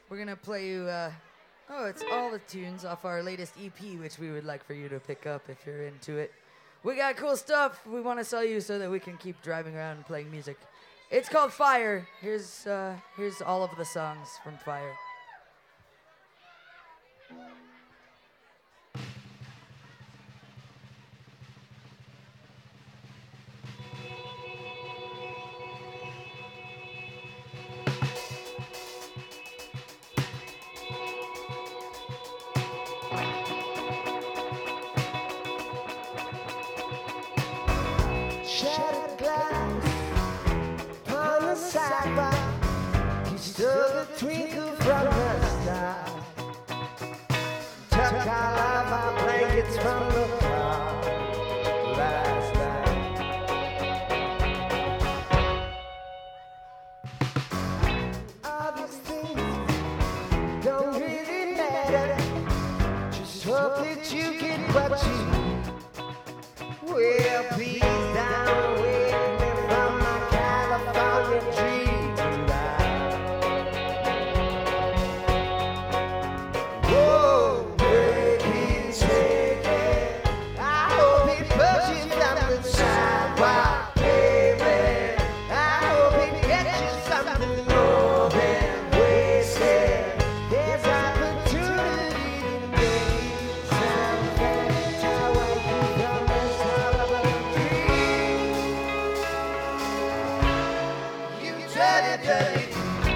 We're gonna play you, it's all the tunes off our latest EP, which we would like for you to pick up if you're into it. We got cool stuff we want to sell you so that we can keep driving around and playing music. It's called Fire. Here's all of the songs from Fire. Shattered glass upon the sidewalk. You stole the twinkle from the star. Took all of our blankets from the car last night. All these things don't really matter. Just hope that you get what you will. Please down with me from my California tree tonight. Whoa, baby, take it. I hope he pushes down the sidewalk, baby. I hope he gets you something more than wasted. There's opportunity to make something. How I keep from this horrible dream. You dirty.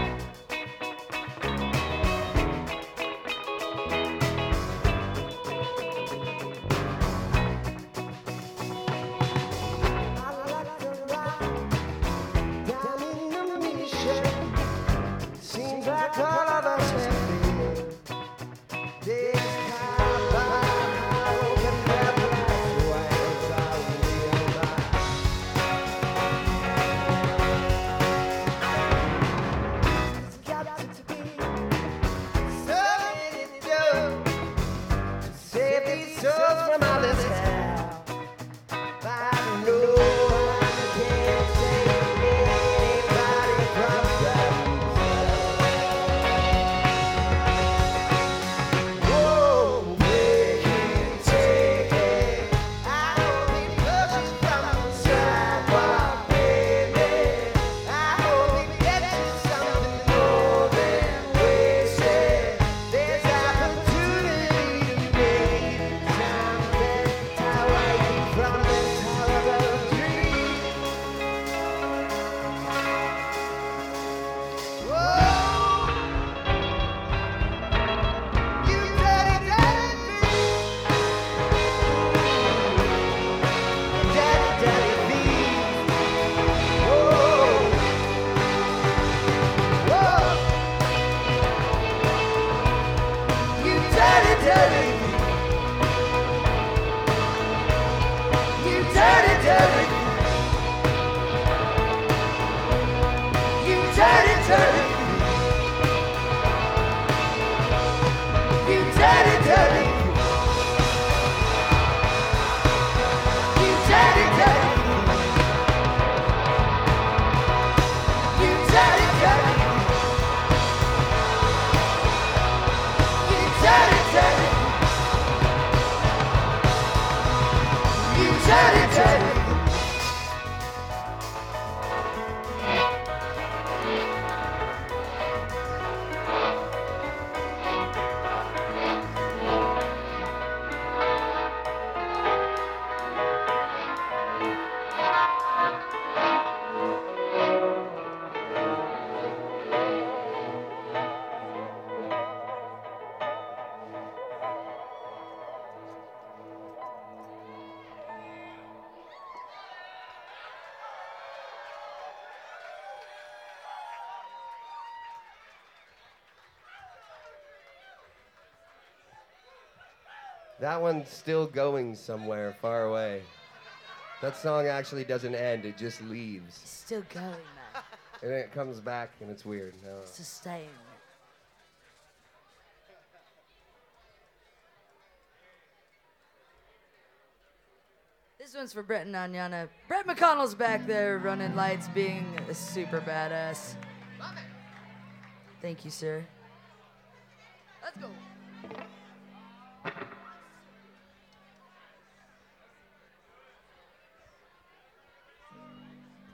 I like to rock down in the mission. Seems like all of us have been. This cowboy can never last ways I realize. It's got to be something to do to save these souls from all this hell. I know I can't save anybody from themselves. Whoa, they can take it. I hope he pushes from the sidewalk, baby. I hope he gets you something more than wasted. There's opportunity to make something. How I keep from this horrible dream. Whoa, you dirty, dirty thief. Dirty, dirty thief. Whoa, whoa, you dirty, dirty thief. You dirty, dirty. You dirty, dirty. You dirty, dirty. You dirty, dirty. You dirty, dirty. You dirty, dirty. You dirty, dirty. That one's still going somewhere far away. That song actually doesn't end, it just leaves. Still going, man. And then it comes back and it's weird. No. Sustain. This one's for Brett and Anyana. Brett McConnell's back there running lights, being a super badass. Thank you, sir. Let's go.